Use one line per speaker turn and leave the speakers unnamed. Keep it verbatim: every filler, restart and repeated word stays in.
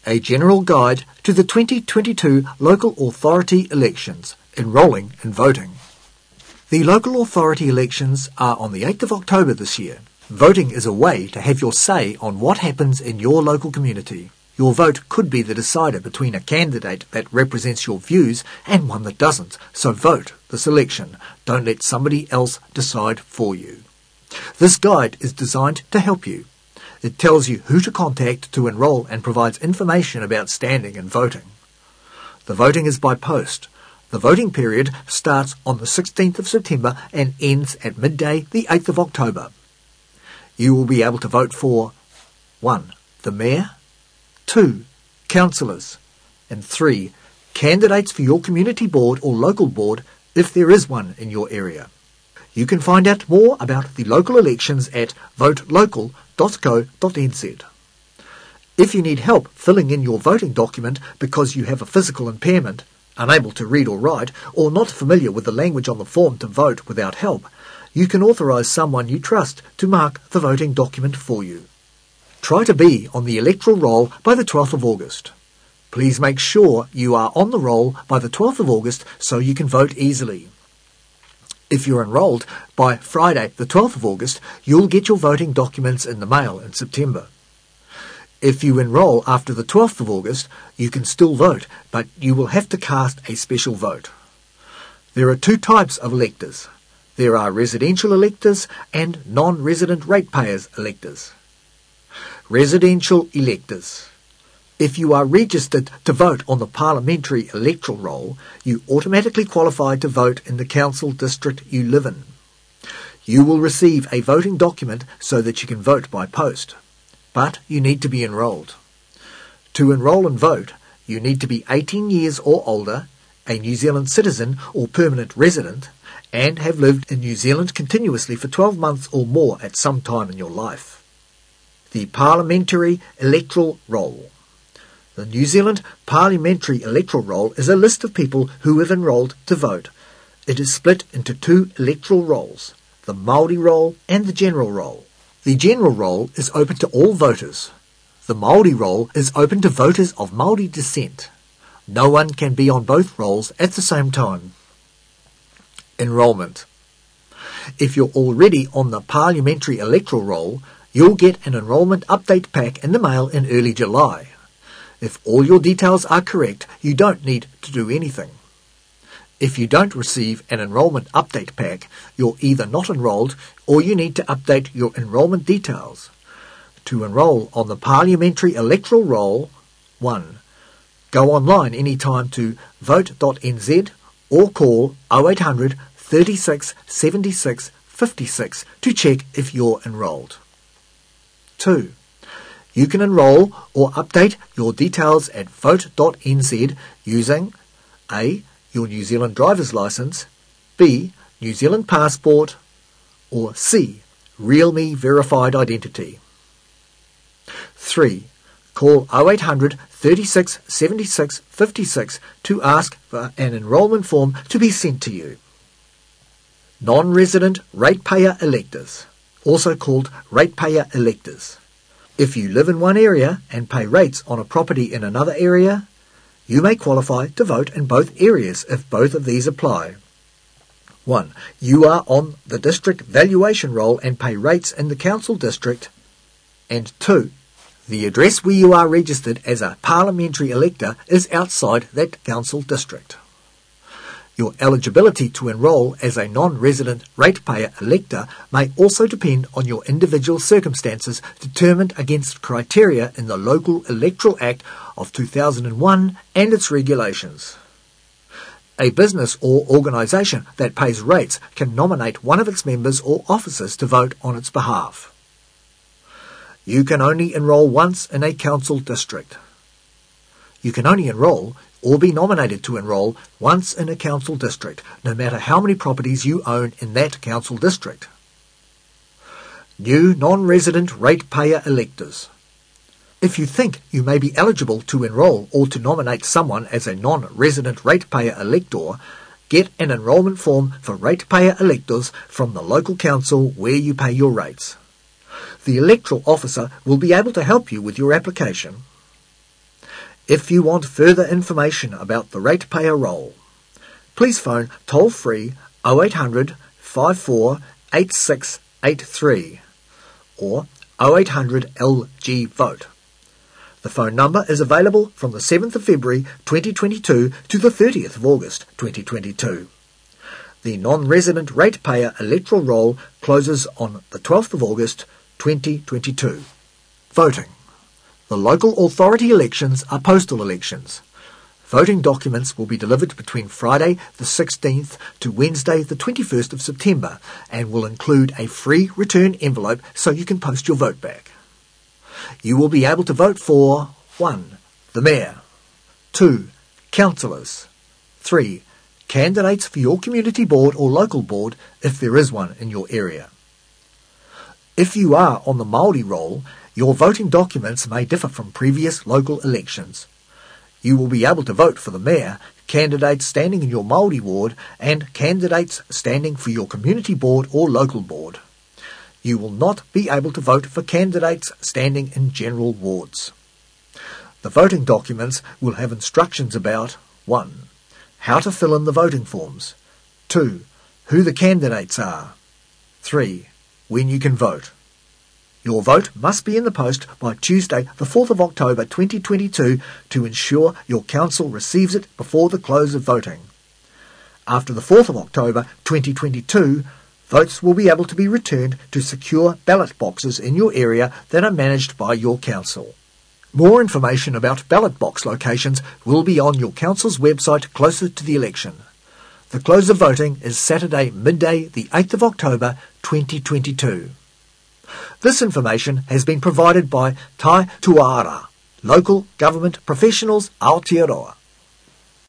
A general guide to the twenty twenty-two local authority elections, enrolling and voting. The local authority elections are on the eighth of October this year. Voting is a way to have your say on what happens in your local community. Your vote could be the decider between a candidate that represents your views and one that doesn't, so vote this election. Don't let somebody else decide for you. This guide is designed to help you. It tells you who to contact to enrol and provides information about standing and voting. The voting is by post. The voting period starts on the sixteenth of September and ends at midday the eighth of October. You will be able to vote for one. The Mayor, two. Councillors, and three. Candidates for your community board or local board if there is one in your area. You can find out more about the local elections at vote local dot co dot n z. If you need help filling in your voting document because you have a physical impairment, unable to read or write, or not familiar with the language on the form to vote without help, you can authorise someone you trust to mark the voting document for you. Try to be on the electoral roll by the twelfth of August. Please make sure you are on the roll by the twelfth of August so you can vote easily. If you're enrolled by Friday the twelfth of August, you'll get your voting documents in the mail in September. If you enrol after the twelfth of August, you can still vote, but you will have to cast a special vote. There are two types of electors. There are residential electors and non-resident ratepayers electors. Residential electors. If you are registered to vote on the parliamentary electoral roll, you automatically qualify to vote in the council district you live in. You will receive a voting document so that you can vote by post, but you need to be enrolled. To enrol and vote, you need to be eighteen years or older, a New Zealand citizen or permanent resident, and have lived in New Zealand continuously for twelve months or more at some time in your life. The Parliamentary Electoral Roll. The New Zealand Parliamentary Electoral Roll is a list of people who have enrolled to vote. It is split into two electoral rolls, the Māori roll and the General roll. The General roll is open to all voters. The Māori roll is open to voters of Māori descent. No one can be on both rolls at the same time. Enrolment. If you're already on the Parliamentary Electoral Roll, you'll get an enrolment update pack in the mail in early July. If all your details are correct, you don't need to do anything. If you don't receive an enrolment update pack, you're either not enrolled or you need to update your enrolment details. To enrol on the Parliamentary Electoral Roll, one. Go online anytime to vote dot n z or call oh eight hundred, thirty-six, seventy-six, fifty-six to check if you're enrolled. two. You can enrol or update your details at vote dot n z using A. Your New Zealand driver's licence, B. New Zealand passport, or C. RealMe verified identity. three. Call oh eight hundred, thirty-six, seventy-six, fifty-six to ask for an enrolment form to be sent to you. Non-resident ratepayer electors, also called ratepayer electors. If you live in one area and pay rates on a property in another area, you may qualify to vote in both areas if both of these apply. one. You are on the district valuation roll and pay rates in the council district. And two. The address where you are registered as a parliamentary elector is outside that council district. Your eligibility to enrol as a non-resident ratepayer elector may also depend on your individual circumstances determined against criteria in the Local Electoral Act of two thousand one and its regulations. A business or organisation that pays rates can nominate one of its members or officers to vote on its behalf. You can only enrol once in a council district. You can only enrol or be nominated to enrol once in a council district, no matter how many properties you own in that council district. New non-resident ratepayer electors. If you think you may be eligible to enrol or to nominate someone as a non-resident ratepayer elector, get an enrolment form for ratepayer electors from the local council where you pay your rates. The electoral officer will be able to help you with your application. If you want further information about the ratepayer role, please phone toll-free oh eight hundred, five four eight six eight three or oh eight hundred L G vote. The phone number is available from the seventh of February twenty twenty-two to the thirtieth of August twenty twenty-two. The non-resident ratepayer electoral roll closes on the twelfth of August twenty twenty-two. Voting. The local authority elections are postal elections. Voting documents will be delivered between Friday the sixteenth to Wednesday the twenty-first of September and will include a free return envelope so you can post your vote back. You will be able to vote for one. The Mayor, two. Councillors, three. Candidates for your community board or local board if there is one in your area. If you are on the Māori roll, your voting documents may differ from previous local elections. You will be able to vote for the Mayor, candidates standing in your Māori ward, and candidates standing for your community board or local board. You will not be able to vote for candidates standing in general wards. The voting documents will have instructions about one. How to fill in the voting forms. two. Who the candidates are. three. When you can vote. Your vote must be in the post by Tuesday the fourth of October twenty twenty-two to ensure your council receives it before the close of voting. After the fourth of October twenty twenty-two, votes will be able to be returned to secure ballot boxes in your area that are managed by your council. More information about ballot box locations will be on your council's website closer to the election. The close of voting is Saturday midday the eighth of October twenty twenty-two. This information has been provided by Tai Tuara, Local Government Professionals Aotearoa.